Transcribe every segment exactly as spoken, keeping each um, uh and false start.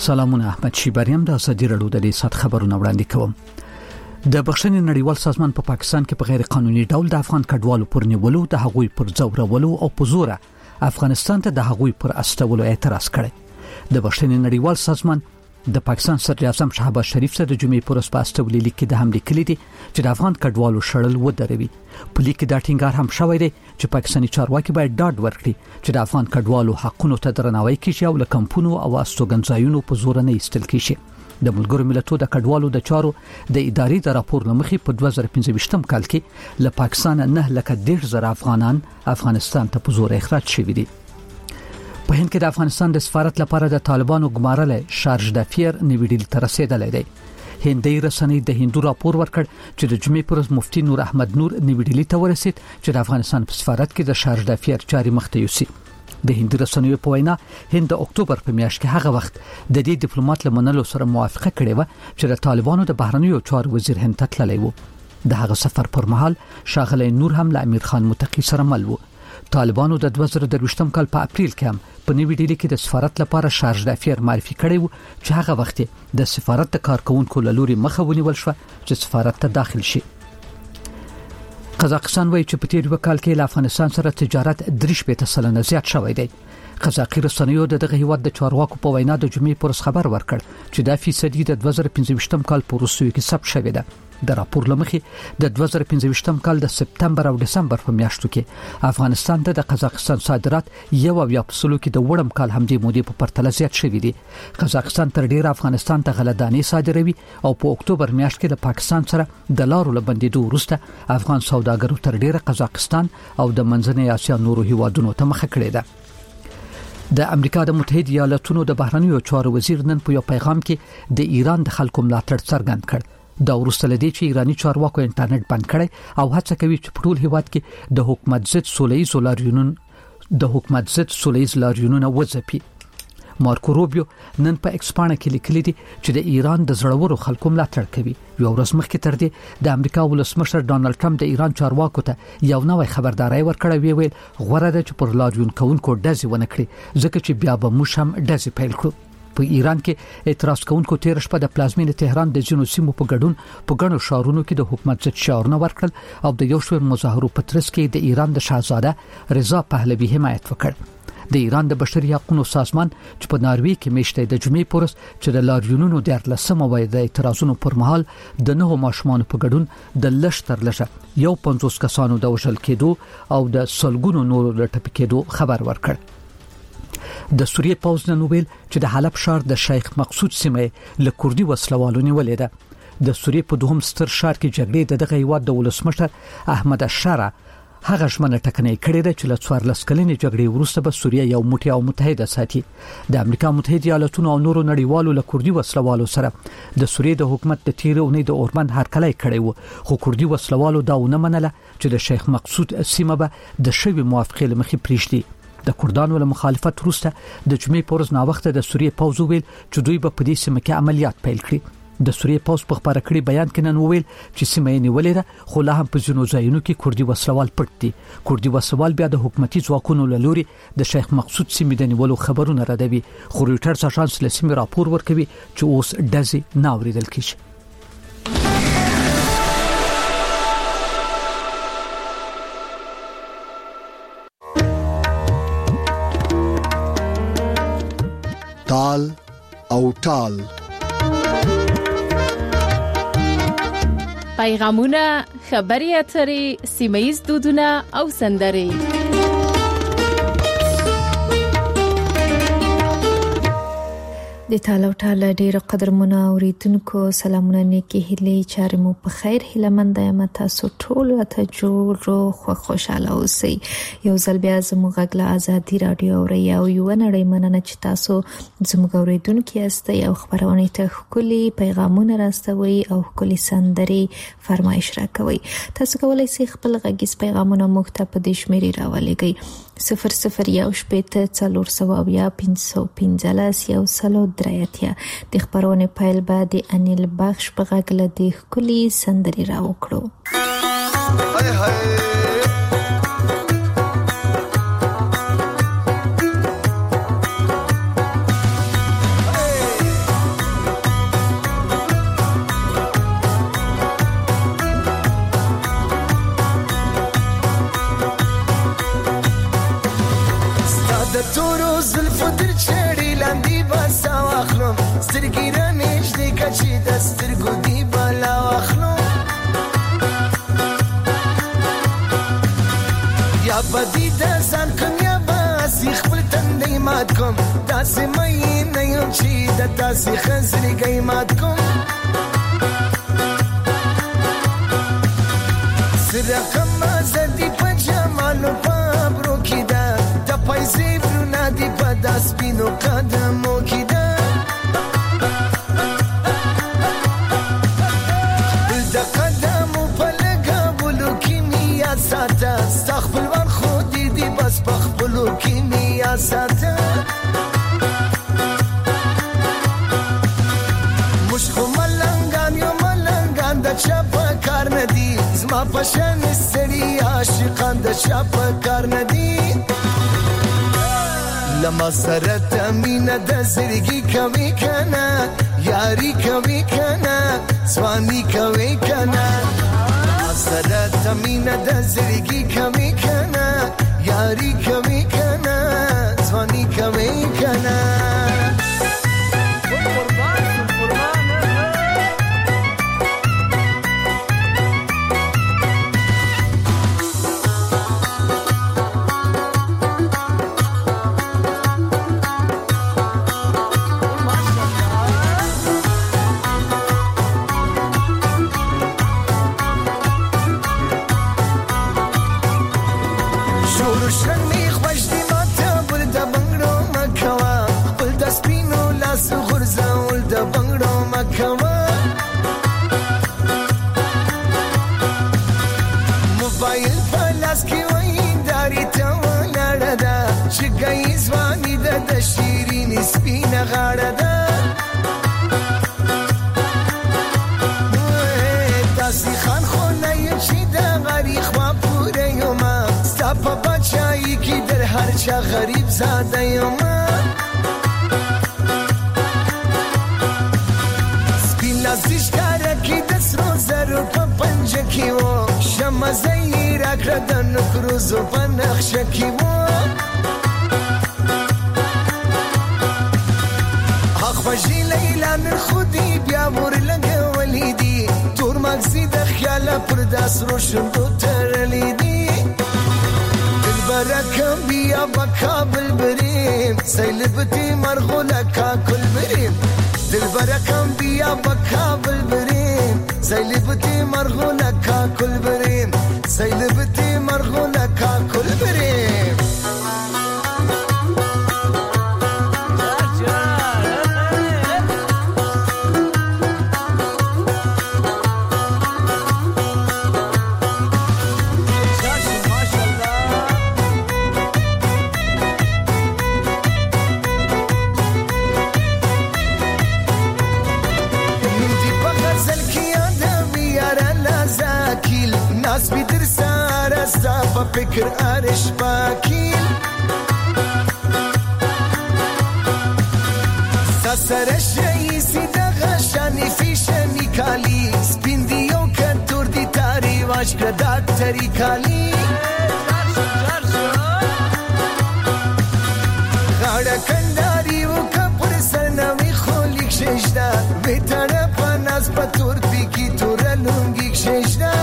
سلامونه، احمد شیبریم د ازادي رادیو د ریاست خبرونه وړاندې کوم. د بخښنې نړیوال سازمان په پا پاکستان کې په غیر قانوني ډول د افغان کډوالو پر نیولو، د هغوی پر ځورولو او په زور افغانستان ته د هغوی پر استولو اعتراض کړی. د بخښنې نړیوال سازمان د پاکستان صدر اعظم شهباز شریف سره د جمعې پر ورځ په استولو لیک کې د حملې کړې دي چې د افغان کډوالو شړل ودروي. په لیک کې دا ټینګار هم شوی دی چې پاکستاني چارواکي باید ډاډ ورکړي چې د افغان کډوالو حقونو ته درناوی کیږي او له کمپونو او استوګنځایونو په زور نه ایستل کیږي. د ملګرو ملتونو د کډوالو د چارو د ادارې د راپور لمخې په دوه زره پنځه ویشت کال کې له پاکستان نه لکه ډېر زره افغانان افغانستان ته په زور اخراج شوي دي. په هند کې د افغانستان د سفارت لپاره د طالبانو ګمارل شارج د فیر نیویډل تر رسیدلې دی. هندي رسنۍ د هندو راپور ورکړ چې د جمعې پر ورځ مفتي نور احمد نور نیویډل ته ورسید چې د افغانستان په سفارت کې د شارج د فیر جاري مخته یوسي. د هندي رسنیو په وینا هند د اکتوبر په میاشت کې هغه وخت د دې ډیپلوماټ لمنلو سره موافقه کړې و چې د طالبانو د بهرنیو چارو وزیر هند ته تللی و. د هغه سفر پر مهال شاغلی نور هم له امیر خان متقی سره مل و. طالبانو د دوه زره درویشتم کال په اپریل کې هم په نیوی ډیلی کې د سفارت لپاره شارج د افیر معرفي کړی و چې هغه وخت د سفارت د کارکونکو له لوري مخه ونیول شو چې سفارت ته داخل شي. قزاقستان وایي چې په تیر وکال کې له افغانستان سره تجارت درې شپېته سلنه زیات شوی دی. قزاقي رسنیو د دغه هیواد د چارواکو په وینا د جمعې پر ورځ خبر ورکړ چې دا فیصدي د دوه زره پنځه ویشتم کال په وروستیو کې ثبت شوې ده. د راپور لمخې د دوه زره پنځه ویشتم کال د سپتمبر او دسمبر په میاشتو کې افغانستان ته د قزاقستان صادرات یو او یا په سلو کې د وړم کال همدې مودې په پرتله زیات شوي دي. قزاقستان تر ډیره افغانستان ته غلهدانې صادروي او په اکتوبر میاشت کې د پاکستان سره د لارو له بندیدو وروسته افغان سوداګرو تر ډیره قزاقستان او د منځنۍ اسیا نورو هیوادونو ته مخه کړې ده. د امریکا د متحده ایالاتونو د بهرنیو چارو وزیر نن په یو پیغام کې د ایران د خلکو ملاتړ څرګند کړ. دا وروسته لدی چې ایرانی چارواکو انټرنیټ بند کړي او هڅه کوي چې په ټول هیواد کې د حکومت ضد سوله‌ییز لاریونونو د حکومت ضد سوله‌ییز لاریونونو وځپي. مارکو روبیو نن په ایکسپانه کې لیکلي دي چې د ایران د زړورو خلکو ملاتړ کوي. یو ورځ مخکې تر دې د امریکا ولسمشر ډانلډ ټرمپ د ایران چارواکو ته یو نوې خبرداري ورکړه، وی ویل غوړه ده چې پر لاریون کوونکو ډزې ونه کړي ځکه چې بیا به موږ هم ډزې پیل کړو. په ایران کې اعتراض کوونکو تیر شپه د پلازمینې تهران د جنو سیمو په ګډون په ګڼو ښارونو کې د حکومت ضد شعارونه ورکړل او د یو شمېر مظاهرو په ترڅ کې د ایران د شاهزاده رضا پهلوي حمایت وکړ. د ایران د بشري حقوقو سازمان چې په ناروې کې میشته د جمعې پر ورځ چې د لاریونونو د اتلسمه وای د اعتراضونو پر مهال د نهو ماشومان په ګډون د لږ تر لږه یو پنځوس کسانو د وژل کېدو او د سلګونو نورو د ټپي کېدو خبر ورکړ. د سوریې پوځ نن ویل چې د حلب ښار د شیخ مقصود سیمه له کوردي وسلوالو نیولې ده. د سوریې په دوهم ستر ښار کې جګړې د دغه هیواد د ولسمشر احمد الشارع هغه ژمنه ټکنۍ کړې ده چې له څوارلس کلنې جګړې وروسته به سوریه یو موټی او متحده ساتي. د امریکا متحده ایالاتونو او نورو نړیوالو له کوردي وسلوالو سره د سوریې د حکومت د تیر اونۍ د اوربند هرکلی کړی و، خو کوردي وسلوالو دا ونه منله چې د شیخ مقصود سیمه به د شوی موافقې لمخې پریږدي. د کوردانو له مخالفت وروسته د جمعې په ورځ ناوخته د سوریې پوځ ویل چې دوی به په دې سیمه کې عملیات پیل کړي. د سوریې پوځ په خبره کړي بیان کې نن ویل چې سیمه یې نیولې ده خو لا هم په ځینو ځایونو کې کوردي وسلوال پټ دي. کوردي وسلوال بیا د حکومتي ځواکونو له لوري د شیخ مقصود سیمې د نیولو خبرونه ردوي، خو رویټرز اژانس له سیمې راپور ورکوي چې اوس ډزې نه اورېدل کیږي. تال او ټال پیغامونه، خبري اترې، سیمه‌ییز دودونه او سندرې. د تالو ټاله ډیره قدرمنه اوریدونکو سلامونه نیکی هیلې چارې مو په خیر هیله مند یم تاسو ټول ته جوړ خو خوشاله اوسئ. یو ځل بیا زموږ غږ له ازادي رادیو اورئ او یو نړۍ مننه چې تاسو زموږ اوریدونکو یاستئ او خبرونه ته خولي پیغامونه راستوي او خولي سندري فرمایش راکوي. تاسو کولای شئ خپل غږیز پیغامونه موږ ته په دې شمیرې راولېږئ صفر صفر یو شپېته څلور سوه اویا پنځه سوه پنځلس یو سلو درې اتیا. د خبرونې پیل به د انیل بخش په غږ له دې ښکلي سندرې راوکړو. هاي هاي ابدي د ځان کوم یا باسي خپل تندې مات کوم داسې مې نه یم چې د تاسې خزرې گئی مات کوم سره کم زدي په جمالو پابرو کې دا د پیسې ورونه دي په داس پینو قدمو کې دا د قدمو په لګولو کې میا ساته استغفر ور خو دې دې بس په خپلو کې میا ساته مشکو ملنګان یو ملنګان د چا کار ندی زما پشن سړي عاشقان د چا کار ندی لما سره تمینه د زړګي کوي کنه یاري کوي کنه ځواني کوي کنه سره تمینه د زړګي کوي کنه یاري کوي کنه ځواني کوي کنه موبایل پلاس کی وای داری ته ولاړه ده چې گئی ځواني د شیرین سپینه غاړه ده تاسې خان خو نه یم چې د غریب خوا پوره یم ستا په بچایي کې در هر چا غریب زاده یم سپین لاسیش کاره کې د سرو زرو په پنجه کې و شمه زهی را کړه د نکروزو په نقشه کې و خوږې لیلا نن خودي بیا ور لګولې دي تور مغزي د خیاله پر داسرو شندو ترلې دي دلبره کم بیا بکابل بریم سیلبتی مرغوله کاکل بریم دلبره کم بیا بکابل بریم سیلبتی مرغوله کاکل بریم سیلبتی مرغوله کاکل بریم ناس بی در سار استا پا فکر آرش باکیل ساسرش رئیسی دا غشانی فیشنی کالی سپین دیو کتور دی تاری واش کردات تری کالی غاڑا کنداری و کپر سرنوی خولی کششدا بیتر پا ناز پا تور پیکی تورلونگی کششدا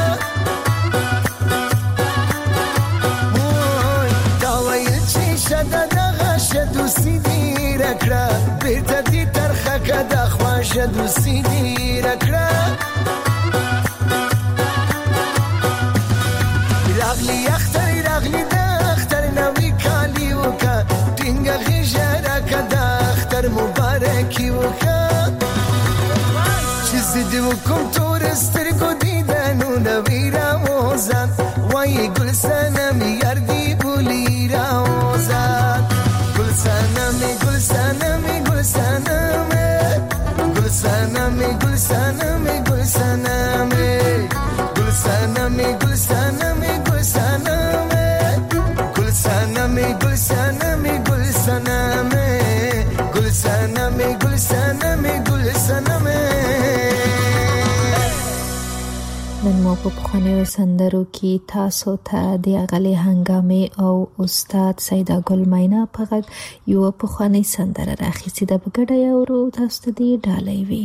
شدا دغه شدو سیدی رکړه بیرته دې ترخه کده خوا شدو سیدی رکړه راغلی اختر راغلی د اختر نوې کالی وکا ټینګه غیژه راکده اختر مبارکي وکا چې زدي وکم تور سترګو دیدنو نوې راوزان وای ګل سنم یار دی بولی راوزان ګل سنم ګل سنم ګل سنم ګل سنم ګل سنم ګل سنم ګل سنم ګل سنم ګل سنم ګل سنم ګل سنم ګل سنم ګل سنم ګل سنم ګل سنم نن مو په پخوانیو سندرو کې تاسو ته د اغلې هنګامې او استاد سیده ګل مینا په غږ یو پخوانی سندره راخیستې ده په ګډه یې اورو تاسو ته دې ډالۍ وي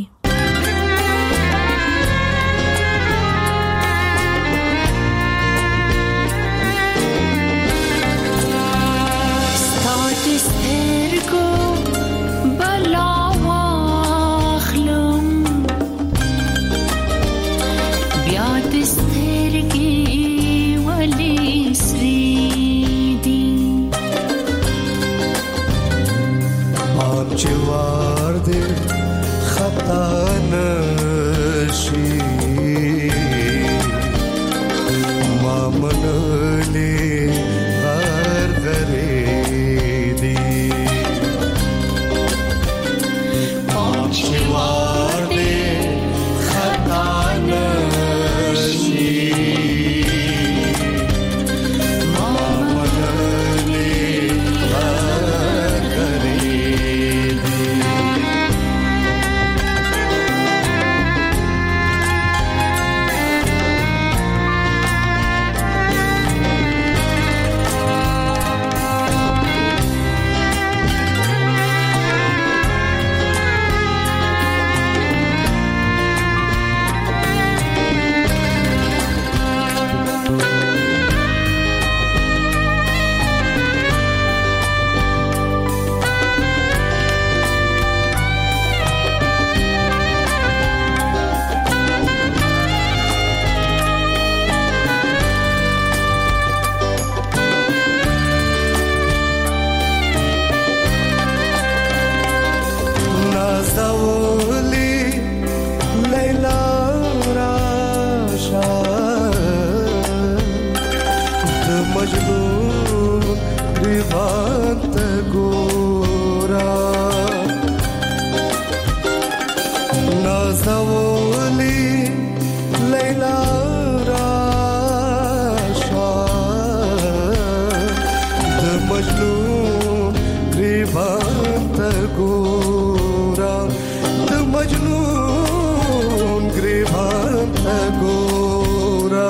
مجنون ریوان ته ګورا نازولی لیلا راشا د مجنون ریوان ته ګورا د مجنون ریوان ته ګورا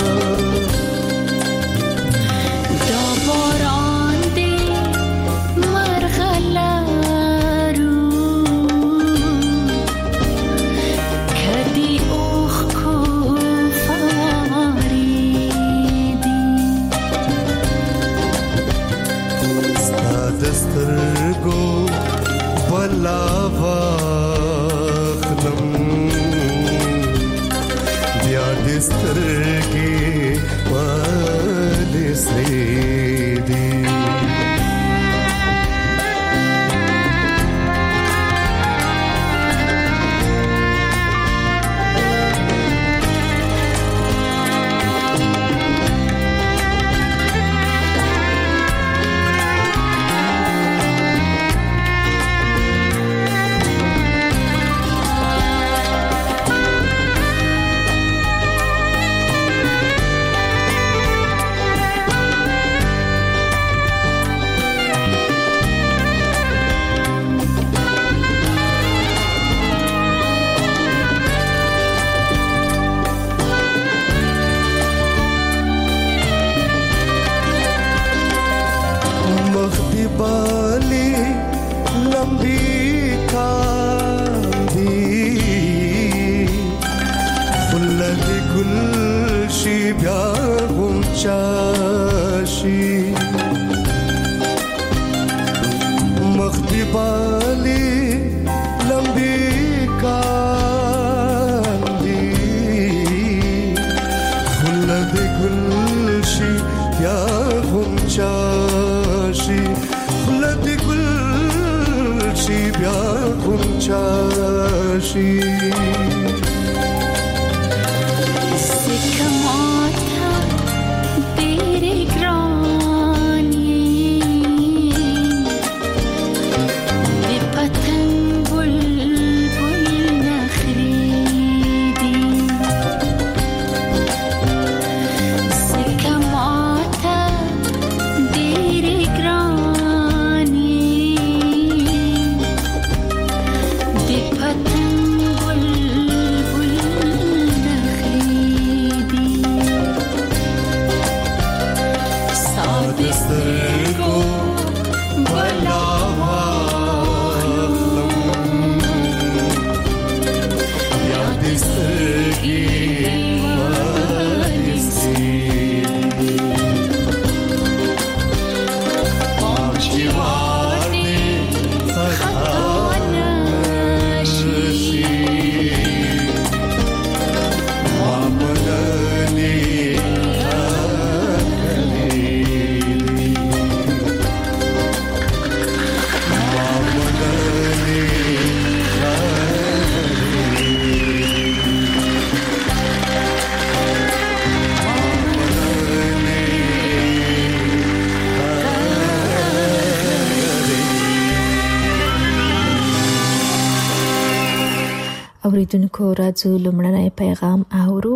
اوریدونکو راځو لمړنی پیغام اورو.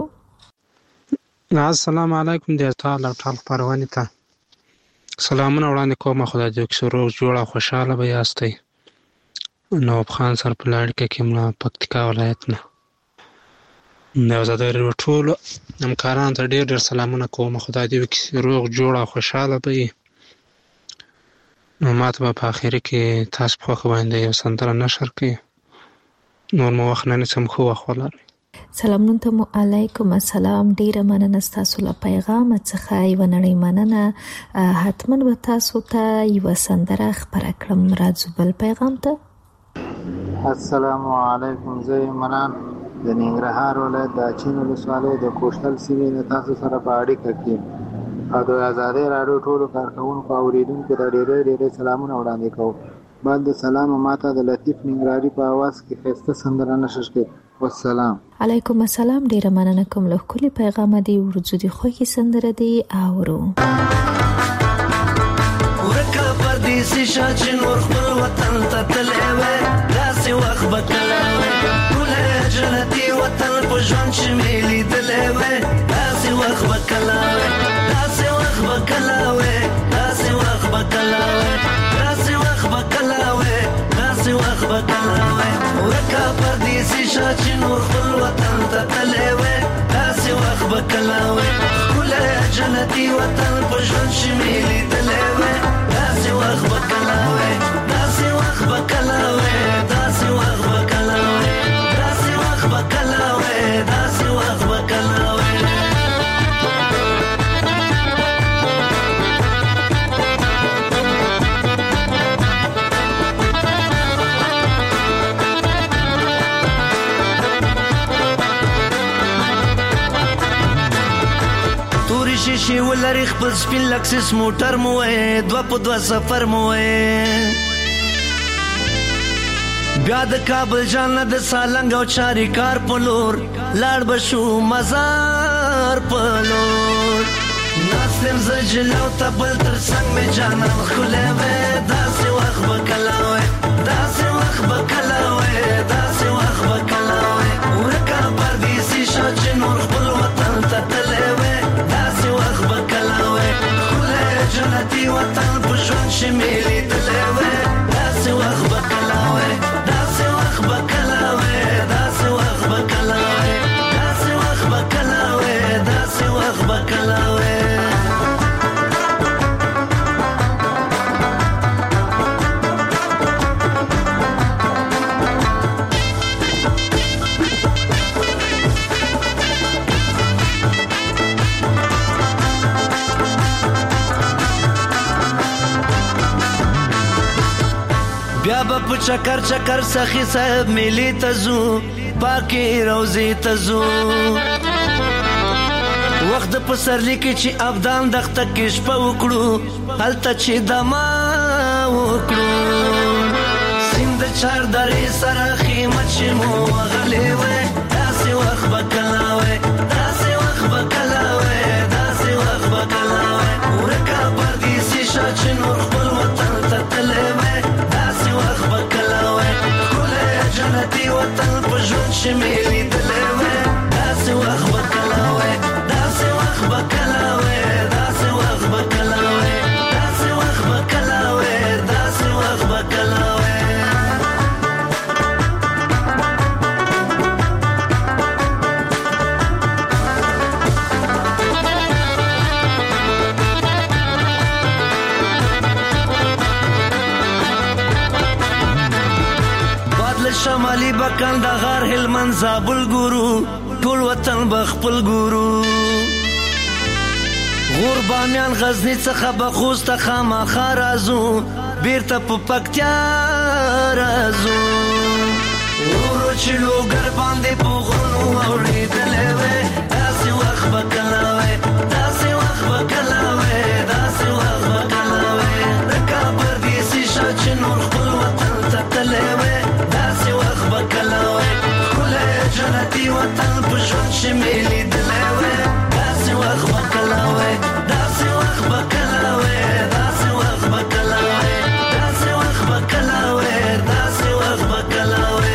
السلام علیکم د ټال او ټال پروانې ته سلامونه وړاندې کوم. خدای دې وکړي روغ جوړ او خوشاله به یاستئ. نواب خان سر په لړ کې کوم پکتیکا ولایت نه نو زه د ټولو همکارانو ته ډېر ډېر سلامونه کوم. خدای دې وکړي روغ جوړ او خوشاله به وي. نو ماته به په اخر کې تاسو په خو باندې یو سندره نشر کړئ. نور مو وخت نه نسم خو وخولر. سلامونه ته مو علیکم السلام. ډیره مننه تاسو له پیغام څخه یو نړۍ مننه. حتما به تاسو ته یو سندره خبره کړم. راځو بل پیغام ته. السلام علیکم. زه منان د ننګرهار ولایت د اچین ولسوالۍ د کوشتل سیمې نه تاسو سره په اړیکه کې او د آزادۍ راډیو ټولو کارکوونکو او اوریدونکو ته ډېر ډېر سلامونه وړاندې کوم. بعد د سلام ماته د لطیف ننګرهاري په आवाज کې ښایسته سندره نشر کړي. والسلام. علیکم السلام. ډیره مننه کوم له کلی پیغام دی ورځو دی خو کې سندره دی اورو. ورکه پردیسی شاچ نور خپل وطن ته تللی وای داسې وخت به کله وای ټوله جنتي وطن په ژوند چې مې لیدلی وای داسې وخت به کله وای داسې وخت به کله وای داسې وخت به کله وای داسې وخت به کله وای داسې وخت به کله وای ورکه پردیسی شاچ نور خپل وطن ته تللی وای داسې وخت به کله وای ټوله جنتي وطن په ژوند چې مې لیدلی وای داسې وخت به کله وای داسې وخت به کله وای داسې وخت به کله وای داسې وخت به کله وای داسې وخت به کله وای شیشې ولري خپل سپین لکسس موټر مو وای دوه په دوه سفر مو وای بیا د کابل جان د سالنګ او چاري کار په لور لاړ بشو مزار په لور ناسم زجلو تبل تر څنګ مې جانان خله وای داسې وخت به کله وای داسې وخت به کله وای داسې وخت به کله وای ورکه پردیسی شاچ نور خپل وطن ته تللی وای داسې وخت به کله وای ښکلی جنتي وطن په ژوند چې مې لیدلی وای داسې وخت به کله وای داسې وخت به کله وای داسې وخت به کله وای داسې وخت به کله وای داسې وخت به کله وای بیا به په چکر چکر سخی صاحب میلی تزو پاکی روزی تزو وخت په سرلی کې چې ابدان دخته کې شپه وکړو هلته چې دما وکړو سیند چار درې سره خیمه چې مو غلې وای داسې وخت به کله وای داسې وخت به کله وای داسې وخت به کله وای ورکه پردیسی شاچ نور خپل وطن ته تللی وای داسې وخت به کله وای ښکلی جنتي وطن په ژوند چې مې لیدلی وای داسې وخت به کله وای داسې وخت به کله وای داسې وخت به کله وای داسې وخت به کله وای داسې وخت به کله وای شمالی بکند غار هلمند زابل ګورو ټول وطن بخپل ګورو غور بامیان غزنی څخه بخوست خامخا رازو بیرته په پکتیا رازو ورو چې لوګر باندې په غرونو اورېدلی وای داسې وخت به کله وای داسې وخت به کله وای داسې وخت به کله وای د کابل دیسي شاچ نور خپل وطن ته تللی وای داسې وخت به کله وای ښکلی جنتي وطن په ژوند چې مې لیدلی وای داسې وخت به کله وای داسې وخت به کله وای داسې وخت به کله وای داسې وخت به کله وای داسې وخت به کله وای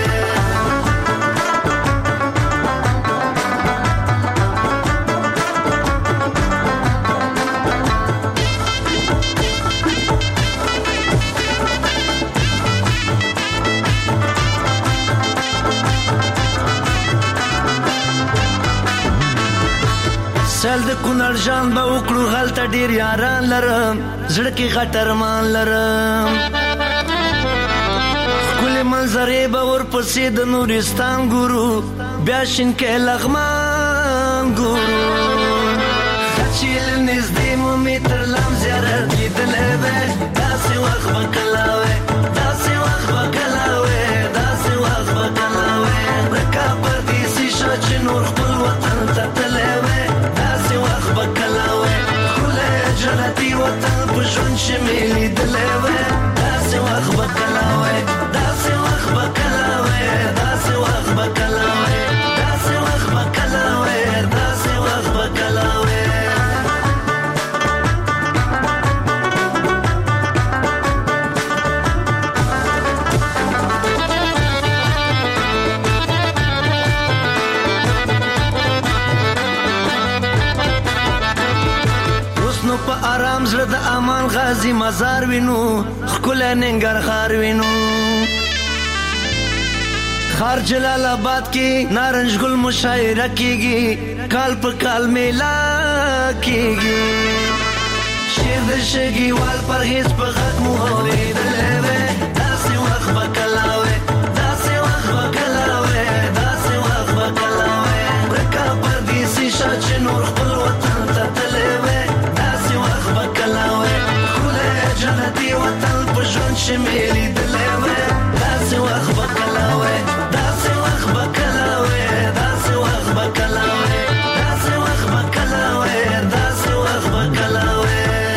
سل د کونړ جان به وکړو هلته ډېر یاران لرم زړه کې غټ ارمان لرم ښکلې منظرې به ورپسې د نورستان ګورو بیا شینکۍ لغمان ګورو ښه چې له نږدې مو مې تر لام زیارت لیدلی وای داسې وخت به کله وای داسې وخت به کله وای داسې وخت به کله وای د کابل دیسي شاچ نور خپل وطن ته تللی وای به کله وای ښکلی جنتي وطن په ژوند چې مې لیدلی وای داسې وخت به کله وای داسې وخت به کله وای داسې وخت به کله وای نو په آرام زړه د امان غازی مزار وینو خکل ننګرهار وینو خار جلال آباد کې نارنج ګل مشاعره کیږي کال په کال میلا کیږي شیر د شګي وال پر هیڅ په غږ مو اورېدلې وې داسې وخت وکلاوي داسې وخت وکلاوي داسې وخت وکلاوي ورکا پر دې سي شاچ نور خپل وطن ته تلې وې داسې وخت وکلاوي خله جنتي وطن په ژوند شمېلې دلې وې داسې وخت وکلاوي داسې وخت وکلاوي داسې وخت وکلاوي داسې وخت وکلاوي داسې وخت وکلاوي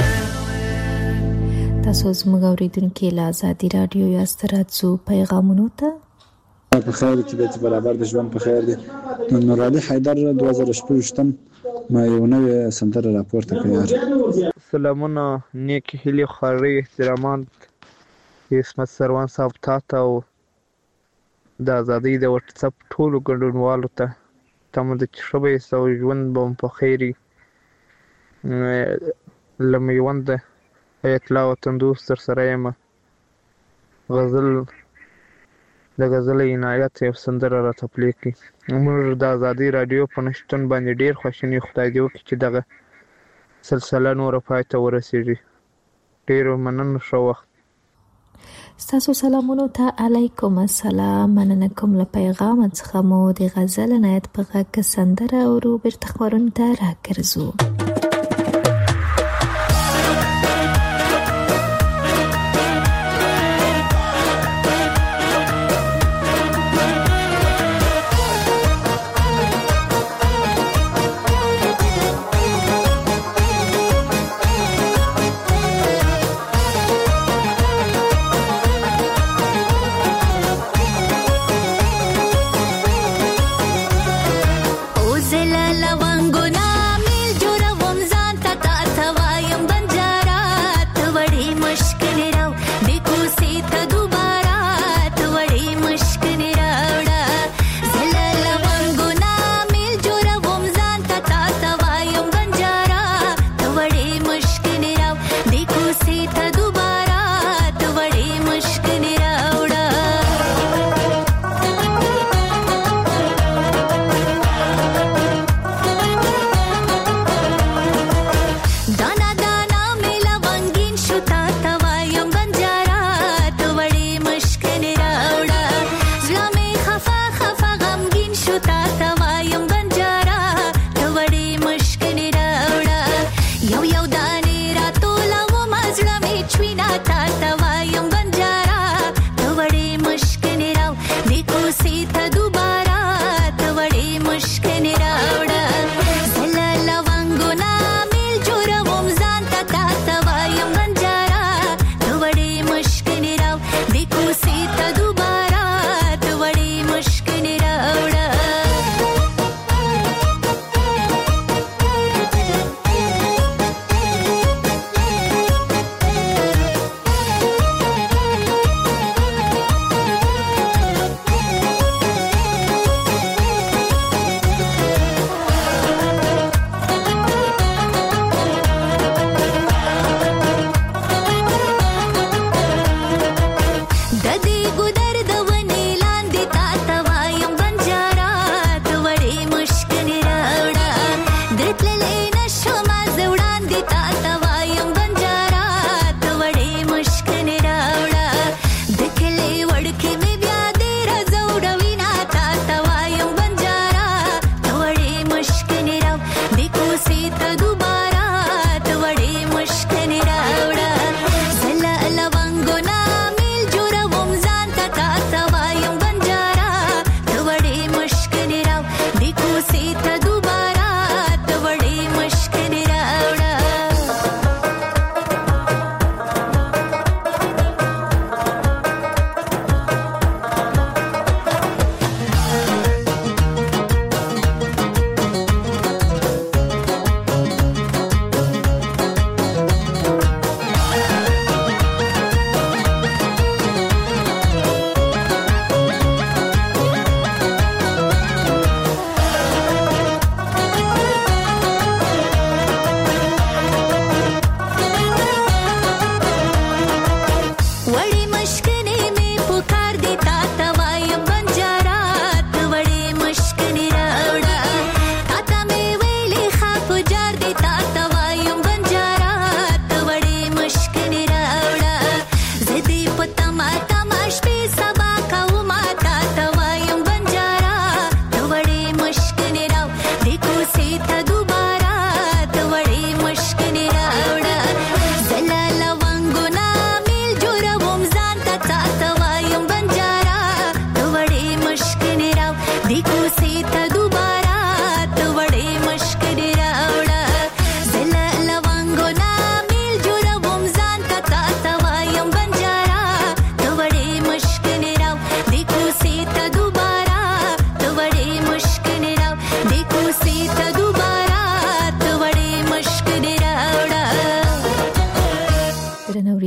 تاسو زموږ اوریدونکو له آزادي رادیو یا ستراتزو پیغامونو ته په خیر کې د برابر د ژوند په خیر دي نور علي حیدر دوه زره شپږ ما یو نوې سندره راپورته کړه سلامونه نیک هلي خوري احترامات اسمت سروان صاحب تاسو او د آزادۍ د واتس اپ ټولو ګډونوالو ته تاسو د شبې سو ژوند بم په خیري لمې وند اطلاع وطندوس تر سره یم غزل د غزل عنایت یو سندره را تپلی کی موږ د آزادۍ رادیو په نشتن باندې ډیر خوشنی خدای دی چې دغه سلسله نور پای ته ورسیږي ډیر مننه شو وخت ستاسو سلامونو ته علیکم السلام مننه کوم له پیغام څخه مو د غزل عنایت په غږ سندره او روبرت خورون ته راګرځو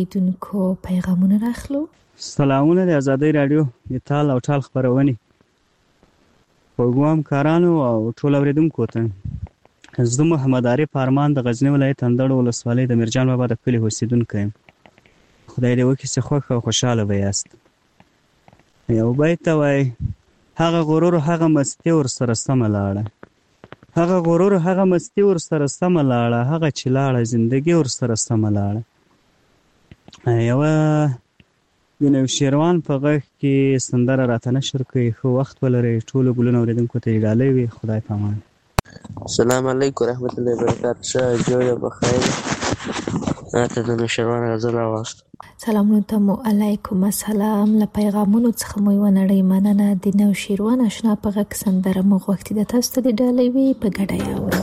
اوریدونکو پیغامونه راخلو. سلامونه د آزادۍ رادیو د تال او ټال خبرونه پروګرام کارانو او ټول اوریدونکو ته زه محمد عارف ارمان د غزنی ولایت اندړ ولسوالۍ د میرجان بابا د کلی اوسیدونکی یم. خدای دې وکړي چې خوښ او خوشاله به یاست. یو بیت وای هغه غرور هغه مستی ور سره سم لاړه، هغه غرور هغه مستی ور سره سم لاړه، هغه چې لاړه زندگی ور سره سم لاړه. یو د نوشیروان په غږ کې سندره راته نشر کوي. ښه وخت ولرئ ټولو ګلونه اوریدونکو ته یې ډالۍ وي. خدای پامان. السلام علیکم رحمت الله وبرکاته. شه جوړه بخیر. راته د نوشیروان غزل راوست. سلامونه ته مو علیکم السلام. له پیغامونو څخه مو یو نړۍ مننه. د نوشیروان آشنا په غږ سندره مو غوښتې ده، تاسو ته د ډالۍ وي په ګډه یې اورو.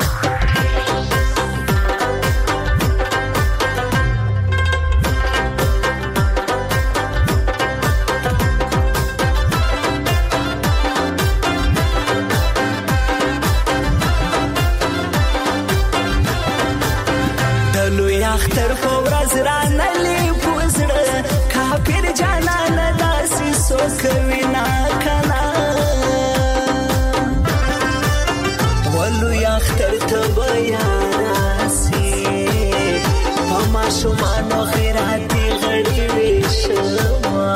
اختر په ورځ رانلې پوزړه کافر جانان داسې سوکوي نا کنا ولو اختر ته بیاسي په ماشومانو خیراتي غړي وشما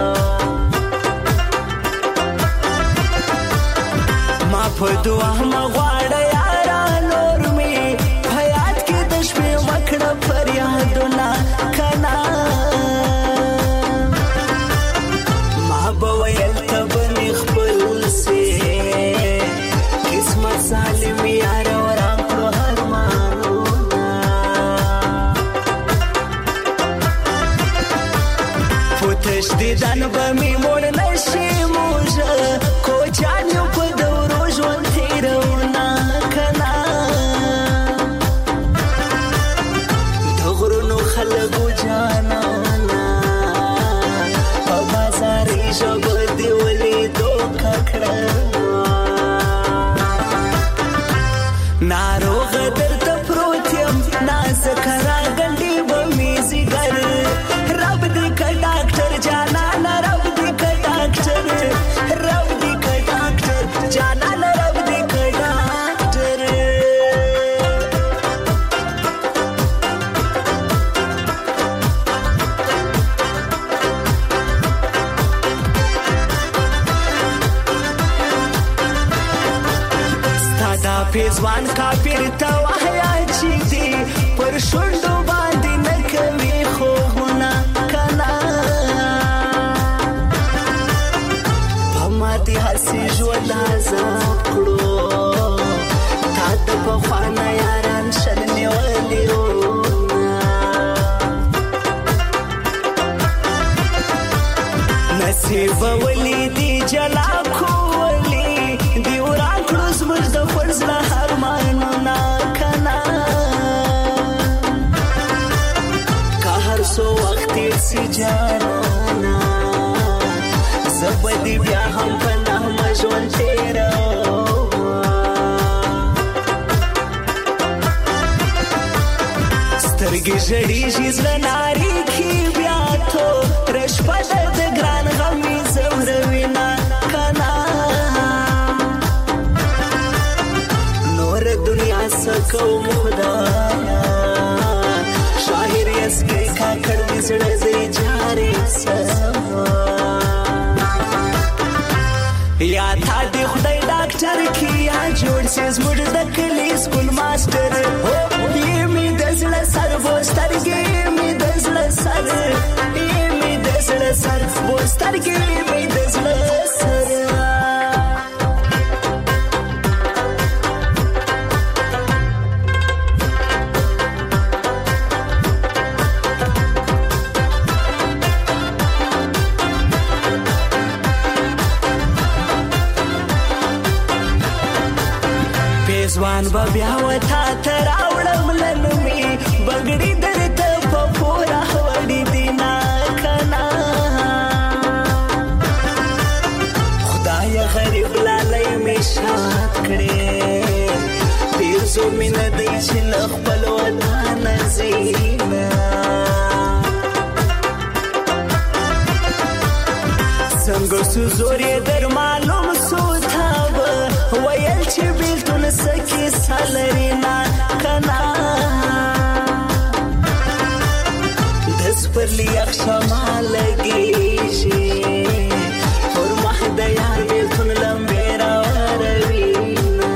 ما په دعا مغواړه یارا نور می حیات کې د شپې وکړه فریادونه کنا ما به ویل ته بنې خپل سي قسمت سالم یار وران کړو ارمانونه پوتش دیدن به می مړ نشي موږه کوچان یو په دورو ژوند تیرونه کنا خلقو جانانا په بازار ژبه دی ولې دوکه کړه ناروغ درته پروت یم نازک راګنډي به مې ځیګر رب دې که ډاکټر جانانا رب دې که ډاکټر رب دې که ډاکټر جانانا رب دې که ډاکټر پیزوان کافر ته وحیا چې دی پر شونډو باندې نه کوي خوبونه کنا په ماتې هسې ژوند عذاب کړو تا د پخوانه یاران شل نیولي نصیب ولی دی جلا کولی دی وران کړو زموږ د فرض له ارمانونه کنا که هر څو وخت یې سي جانانا زه به دې بیا هم په نغمه ژوند تېروم سترګې ژړېږي زړه نارېږي بیا توره شپه ده د ګران غم یې ځوروي نه کنا دنیا سکوم خدایا شاهر یسکی کاکړ دې زړه دې جاري سما یا تا دې خدای ډاکټر کیا جوړ سي زموږ د کلی سکول ماستر یې می د زړه سر بوسترګې می د زړه سر یې می د زړه سر بوسترګې می د زړه سر ځوان به بیا وتا ته راوړم لنمې بګړي درته په پوره وړي دي نه کنا خدای غریب لالی مې شاد کړې پیرزو مینه دی چې له خپل وطن ځي نه سو زوري در معلوم سو تاب ویل چې بیلتون سکی سالرینا کنا دس پر لیاق شما لگیشی اور مح دیار بیلتون لمبیرا وروینا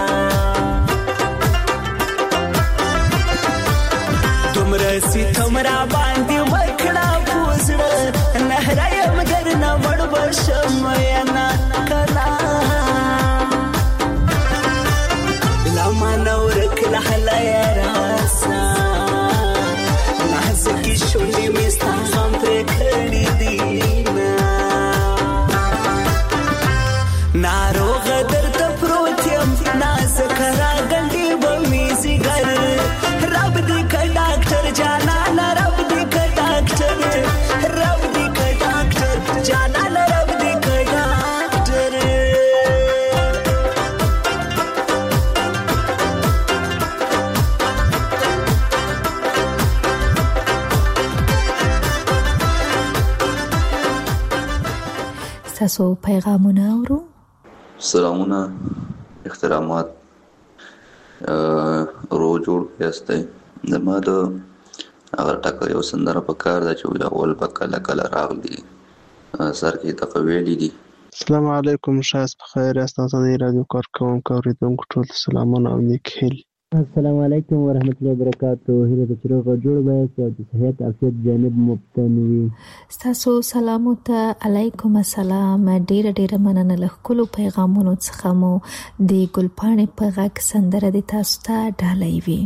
تمرسی تمرا باندی وکڑا پوزڑ نهرائی مگر نمڑ بشمینا کنا لما نورک لحلا یراسا نحزکی شولی میستا غم پر کھڑی دینا ناروغ در تپروتیم نازک را گنڈی بمیزی گر رب دی کا ڈاکٹر جانا نا رب دی کا ڈاکٹر رب دی کا ڈاکٹر جانا نا رب دی کا ڈاکٹر تاسو پیغامونه اورو سلامونه احترامات رو جوړ یاستئ د ما د هغه ټاکل یو سندره په کار ده چې یو اول په کله کله راغلي سر کې تقویلی دي. السلام علیکم شایست بخیر یاست از این رادیو کارکوونکو اوریدونکو ټول سلامونه او نیک هیلې. السلام علیکم ورحمت الله وبرکاتو. هیله د چروغ جوړ به او د صحت عافیت جانب مبتن وي. تاسو سلام ته علیکم السلام. ډیر ډیر مننه له کلو پیغامونو څخه مو د ګلپاڼې په غږ سندره د تاسو ته ډالۍ وي.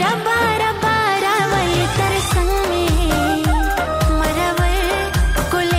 Kul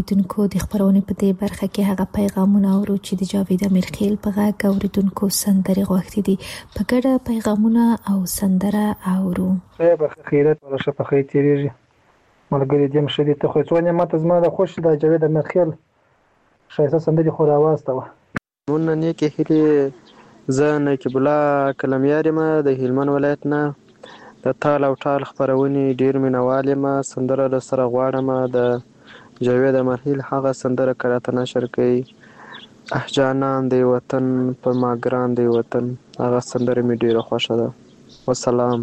اوریدونکو د خبرونې په دې برخه کې هغه پیغامونه اورو چې د جاوید امیرخیل په غږ اوریدونکو سندرې غوښتي دي. په ګډه پیغامونه او سندره اورو. صاحب خیرت ورشه په خیر تیریږي ملګری دې مشدي ته خو څونه ماته زما د خوش د جاوید امیرخیل شایسته سندرې خو راواسته و. مون نه کې هلي زه نقیب الله کلمیار ما د هلمند ولایت نه د تال او ټال خبرونې ډیر مینوال ما سندره له سره غواړم د جاوید امیرخیل هغه سندره کراته نشر کوي اح جانان دی وطن پر ما ګران دی وطن هغه سندره می ډیره خوښه ده. والسلام.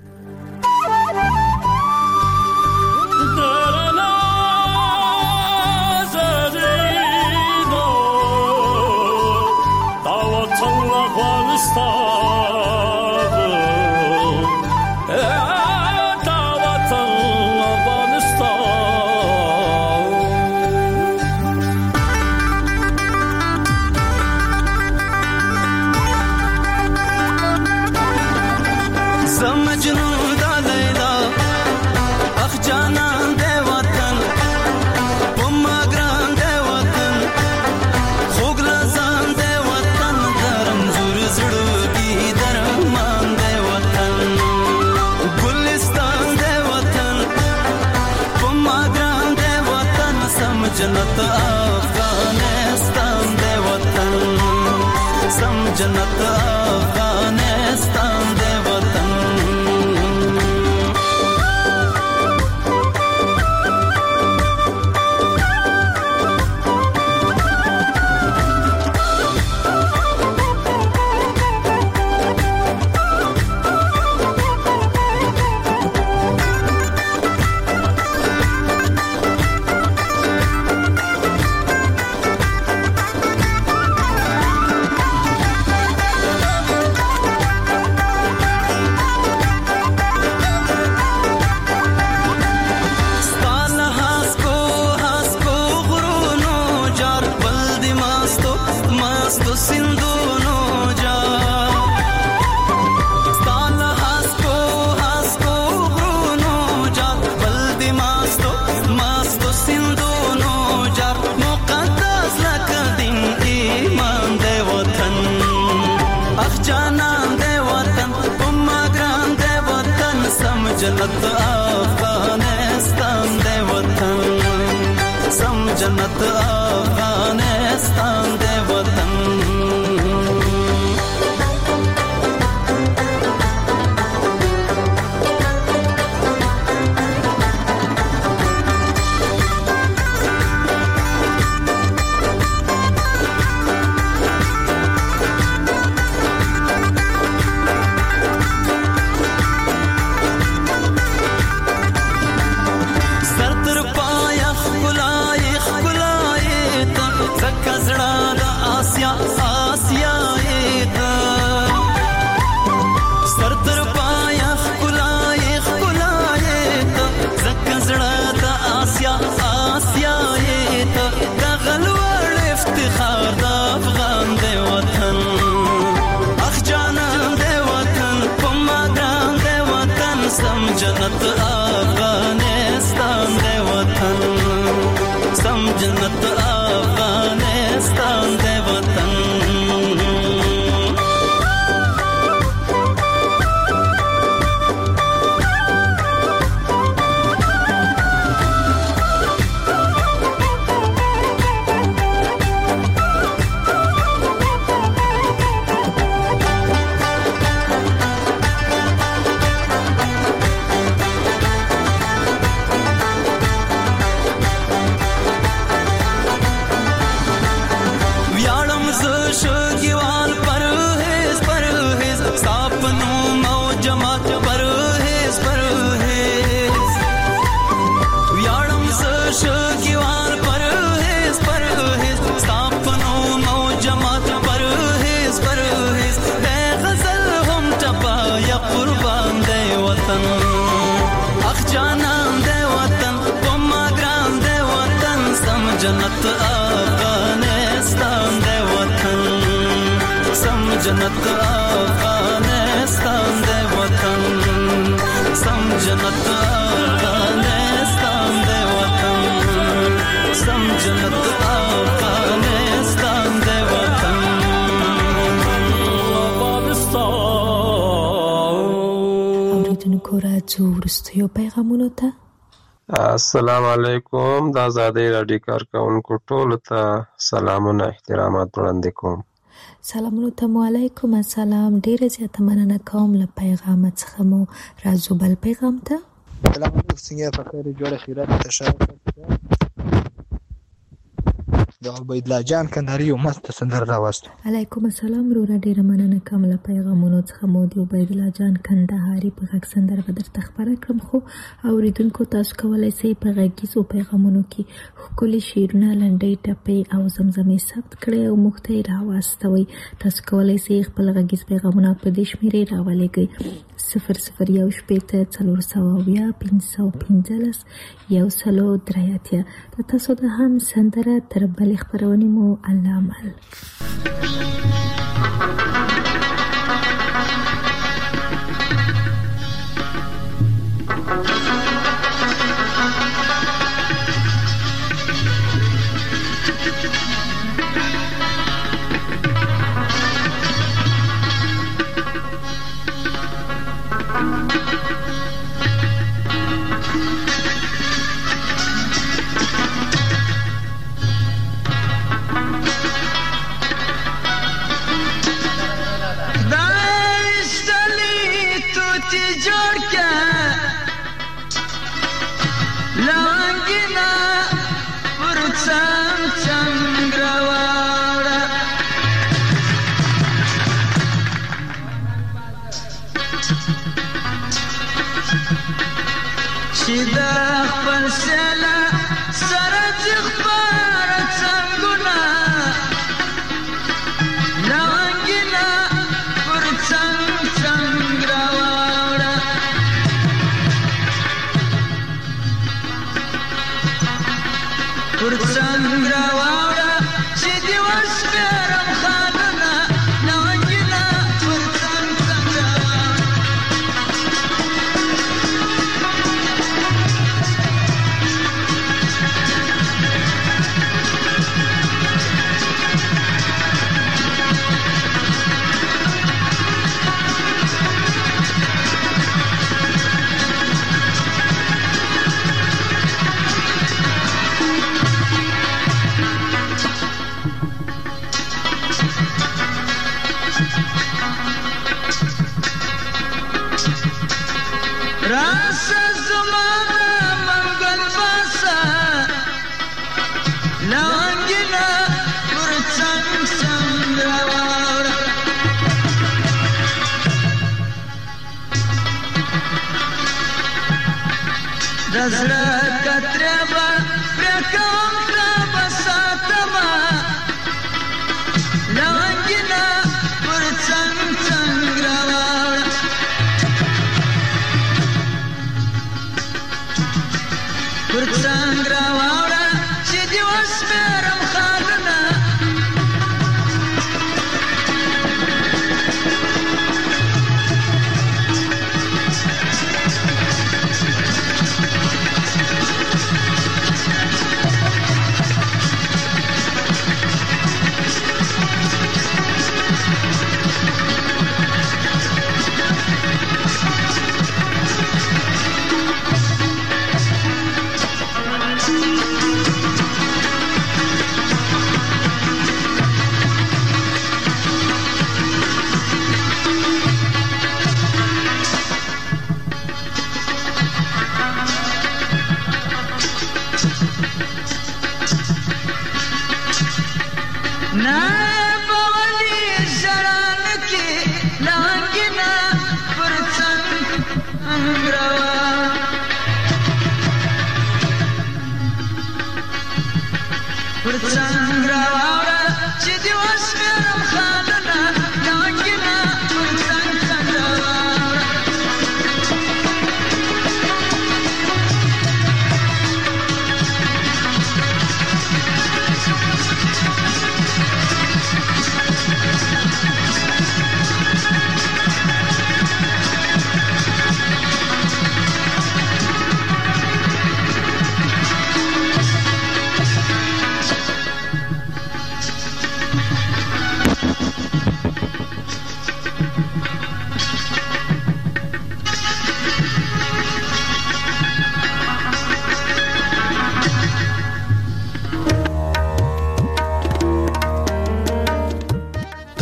جنت افغانستان دی وطن سم جنت افغانستان دی وطن جنت افغانستان دی وطن سم جنت افغانستان دی وطن جنت افغانستان دی وطن سم جنت افغانستان دی وطن جنت افغانستان دی وطن سم جنت افغانستان دی وطن سم جنت افغانستان دی وطن سم اوریدونکو راځو وروستیو پیغامونو ته. السلام علیکم. د آزادۍ راډیو کارکونکو ټولو ته سلامونه احترامات وړاندې کوم. سلامونو ته مو علیکم السلام. ډیره زیاته مننه کوم له پیغام څخه مو راځو بل پیغام ته. سلام علیکم. څنګه په خیر جوړه خیرات تشکر. د عبید الله جان کندهاری یو مست سندره راوست. علیکم السلام ورور ډیره مننه کوم له پیغامونو څخه مو د عبید الله جان کندهاری په غږ سندره به درته خبره کړم. خو اوریدونکو تاسو کولای شئ په غږیزو پیغامونو کې ښکلي شعرونه لنډۍ ټپې او زمزمې ثبت کړئ او موږ ته یې راواستوئ. تاسو کولای شئ خپل غږیز پیغامونه په دې شمېرې راولېږئ: صفر صفر یو شپېته څلور سوه اویا پنځه سوه پنځلس یو سلو درې اتیا. د تاسو د هم سندره تر بلې خپرونې مو الله مل.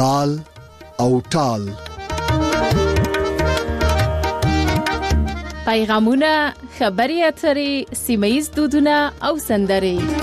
تال او ټال. پیغامونه، خبري اترې، سیمه ییز دودونه او سندرې